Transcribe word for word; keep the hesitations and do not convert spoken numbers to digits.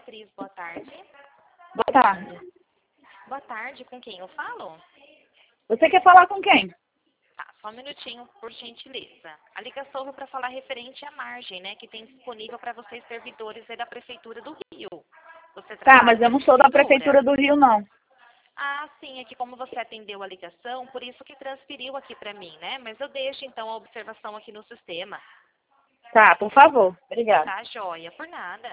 Beatriz, boa tarde. Boa tarde. Boa tarde, com quem eu falo? Você quer falar com quem? Tá, só um minutinho, por gentileza. A ligação foi para falar referente à margem, né, que tem disponível para vocês servidores aí da Prefeitura do Rio. Você Tá, trabalha mas eu na não sou da prefeitura? Prefeitura do Rio, não. Ah, sim, é que como você atendeu a ligação, por isso que transferiu aqui para mim, né? Mas eu deixo então a observação aqui no sistema. Tá, por favor. Obrigada. Tá, joia, por nada.